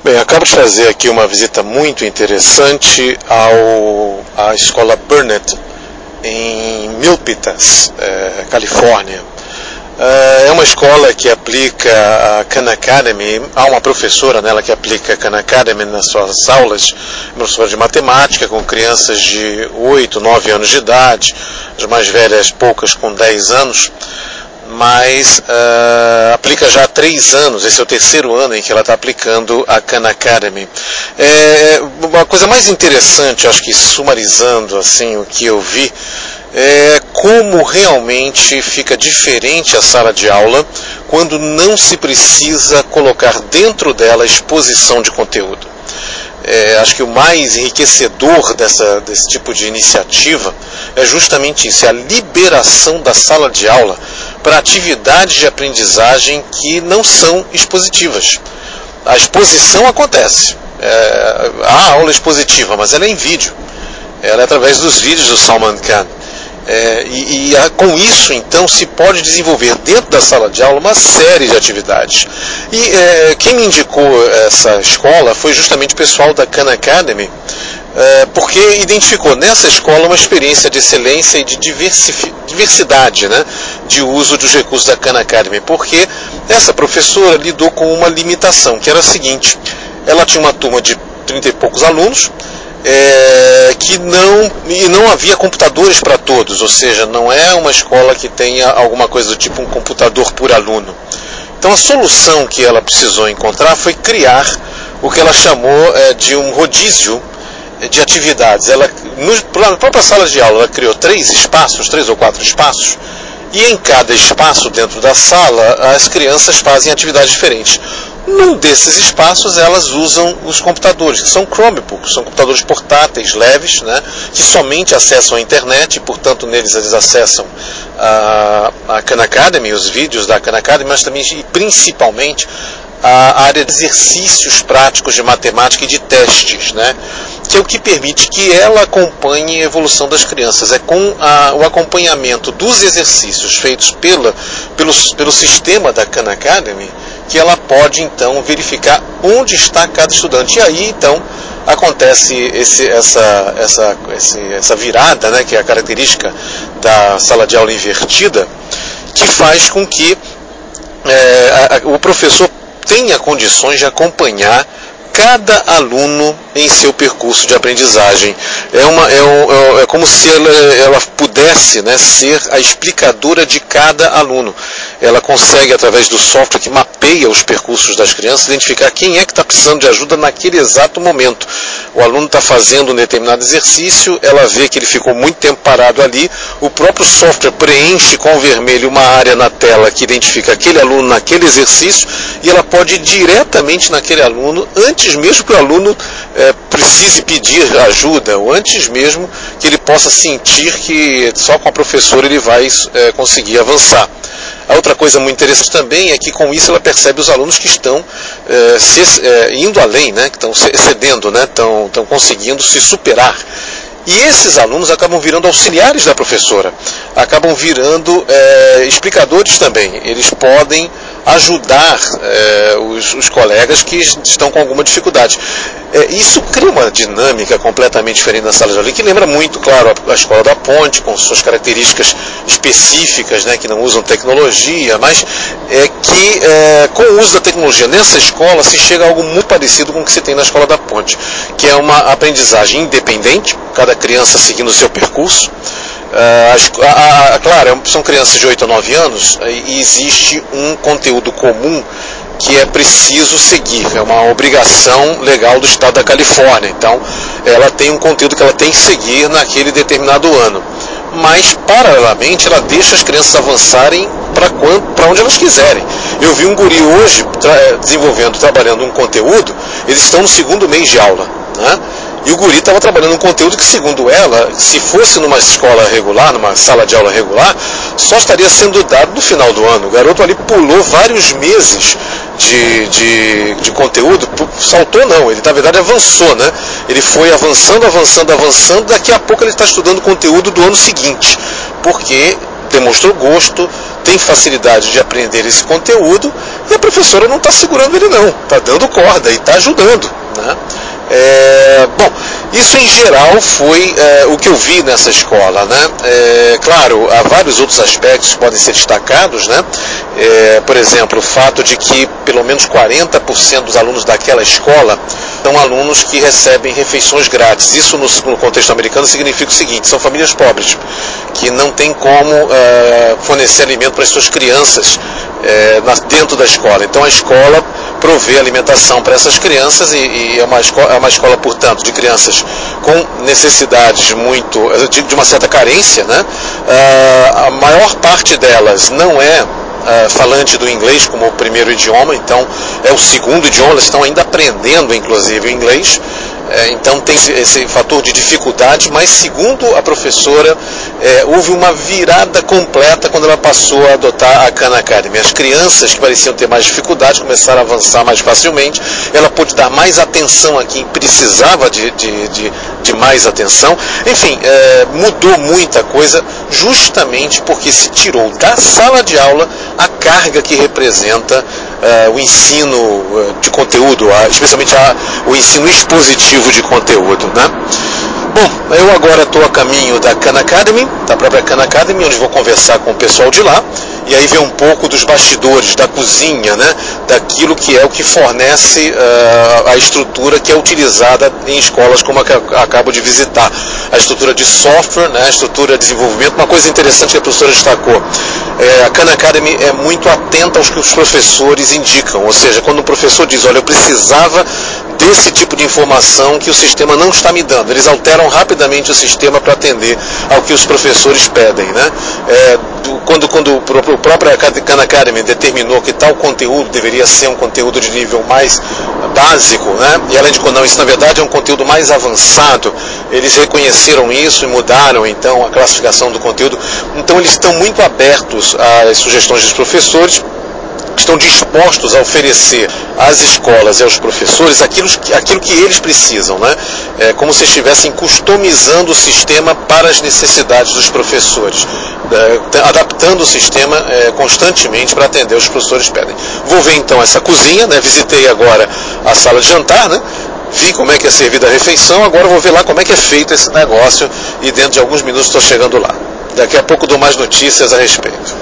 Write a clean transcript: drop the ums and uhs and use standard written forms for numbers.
Bem, acabo de fazer aqui uma visita muito interessante à escola Burnett, em Milpitas, Califórnia. É uma escola que aplica a Khan Academy. Há uma professora nela que aplica a Khan Academy nas suas aulas, uma professora de matemática, com crianças de 8, 9 anos de idade, as mais velhas poucas com 10 anos, mas aplica já há 3 anos, esse é o terceiro ano em que ela está aplicando a Khan Academy. Uma coisa mais interessante, acho que sumarizando assim, o que eu vi, é como realmente fica diferente a sala de aula quando não se precisa colocar dentro dela exposição de conteúdo. Acho que o mais enriquecedor desse tipo de iniciativa é justamente isso, é a liberação da sala de aula para atividades de aprendizagem que não são expositivas. A exposição acontece, há aula expositiva, mas ela é em vídeo, ela é através dos vídeos do Salman Khan. Com isso, então, se pode desenvolver dentro da sala de aula uma série de atividades. Quem me indicou essa escola foi justamente o pessoal da Khan Academy, porque identificou nessa escola uma experiência de excelência e de diversidade, né, de uso dos recursos da Khan Academy, porque essa professora lidou com uma limitação, que era a seguinte: ela tinha uma turma de 30 e poucos alunos, e não havia computadores para todos, ou seja, não é uma escola que tenha alguma coisa do tipo um computador por aluno. Então a solução que ela precisou encontrar foi criar o que ela chamou de um rodízio de atividades. Na própria sala de aula, ela criou 3 ou 4 espaços, e em cada espaço dentro da sala as crianças fazem atividades diferentes. Num desses espaços elas usam os computadores, que são Chromebooks, são computadores portáteis, leves, né, que somente acessam a internet, e portanto neles eles acessam a Khan Academy, os vídeos da Khan Academy, mas também e principalmente a área de exercícios práticos de matemática e de testes, né, que é o que permite que ela acompanhe a evolução das crianças. É com o acompanhamento dos exercícios feitos pelo sistema da Khan Academy que ela pode então verificar onde está cada estudante. E aí então acontece essa virada, né, que é a característica da sala de aula invertida, que faz com que o professor tenha condições de acompanhar cada aluno em seu percurso de aprendizagem. É como se ela pudesse, né, ser a explicadora de cada aluno. Ela consegue, através do software que mapeia os percursos das crianças, identificar quem é que está precisando de ajuda naquele exato momento. O aluno está fazendo um determinado exercício, ela vê que ele ficou muito tempo parado ali, o próprio software preenche com vermelho uma área na tela que identifica aquele aluno naquele exercício, e ela pode ir diretamente naquele aluno, antes mesmo que o aluno precise pedir ajuda, ou antes mesmo que ele possa sentir que só com a professora ele vai conseguir avançar. A outra coisa muito interessante também é que com isso ela percebe os alunos que estão indo além, né, que estão excedendo, né, estão conseguindo se superar. E esses alunos acabam virando auxiliares da professora, acabam virando explicadores também. Eles podem ajudar os colegas que estão com alguma dificuldade. Isso cria uma dinâmica completamente diferente na sala de aula, que lembra muito, claro, a Escola da Ponte, com suas características específicas, né, que não usam tecnologia, mas que com o uso da tecnologia nessa escola se chega a algo muito parecido com o que se tem na Escola da Ponte, que é uma aprendizagem independente, cada criança seguindo o seu percurso. Claro, são crianças de 8 a 9 anos e existe um conteúdo comum que é preciso seguir, é uma obrigação legal do estado da Califórnia. Então ela tem um conteúdo que ela tem que seguir naquele determinado ano, mas paralelamente ela deixa as crianças avançarem para onde elas quiserem. Eu vi um guri hoje trabalhando um conteúdo, eles estão no 2º mês de aula, né? E o guri estava trabalhando um conteúdo que, segundo ela, se fosse numa escola regular, numa sala de aula regular, só estaria sendo dado no final do ano. O garoto ali pulou vários meses de conteúdo, saltou não, ele na verdade avançou, né? Ele foi avançando, daqui a pouco ele está estudando conteúdo do ano seguinte, porque demonstrou gosto, tem facilidade de aprender esse conteúdo e a professora não está segurando ele não, está dando corda e está ajudando, né? Bom, isso em geral foi o que eu vi nessa escola, né? Claro, há vários outros aspectos que podem ser destacados, né? Por exemplo, o fato de que pelo menos 40% dos alunos daquela escola são alunos que recebem refeições grátis. Isso no contexto americano significa o seguinte: são famílias pobres, que não têm como fornecer alimento para as suas crianças dentro da escola. Então a escola provê alimentação para essas crianças e é uma escola, portanto, de crianças com necessidades de uma certa carência, né? A maior parte delas não é falante do inglês como o primeiro idioma, então é o segundo idioma, elas estão ainda aprendendo, inclusive, o inglês. Então tem esse fator de dificuldade, mas segundo a professora, houve uma virada completa quando ela passou a adotar a Khan Academy. As crianças que pareciam ter mais dificuldade começaram a avançar mais facilmente, ela pôde dar mais atenção a quem precisava de mais atenção. Enfim, mudou muita coisa justamente porque se tirou da sala de aula a carga que representa o ensino de conteúdo, especialmente o ensino expositivo de conteúdo, né? Bom, eu agora estou a caminho da Khan Academy, da própria Khan Academy, onde vou conversar com o pessoal de lá, e aí ver um pouco dos bastidores, da cozinha, né? Daquilo que é o que fornece a estrutura que é utilizada em escolas como a que eu acabo de visitar. A estrutura de software, né? A estrutura de desenvolvimento. Uma coisa interessante que a professora destacou, a Khan Academy é muito atenta aos que os professores indicam, ou seja, quando o professor diz, olha, eu precisava desse tipo de informação que o sistema não está me dando, eles alteram rapidamente o sistema para atender ao que os professores pedem, né? Quando o próprio Khan Academy determinou que tal conteúdo deveria ser um conteúdo de nível mais básico, né? E ela indicou, não, isso na verdade é um conteúdo mais avançado, eles reconheceram isso e mudaram então a classificação do conteúdo. Então eles estão muito abertos às sugestões dos professores, estão dispostos a oferecer às escolas e aos professores aquilo que eles precisam, né? Como se estivessem customizando o sistema para as necessidades dos professores, adaptando o sistema constantemente para atender os professores pedem. Vou ver então essa cozinha, né? Visitei agora a sala de jantar, né? Vi como é que é servida a refeição, agora vou ver lá como é que é feito esse negócio e dentro de alguns minutos estou chegando lá. Daqui a pouco dou mais notícias a respeito.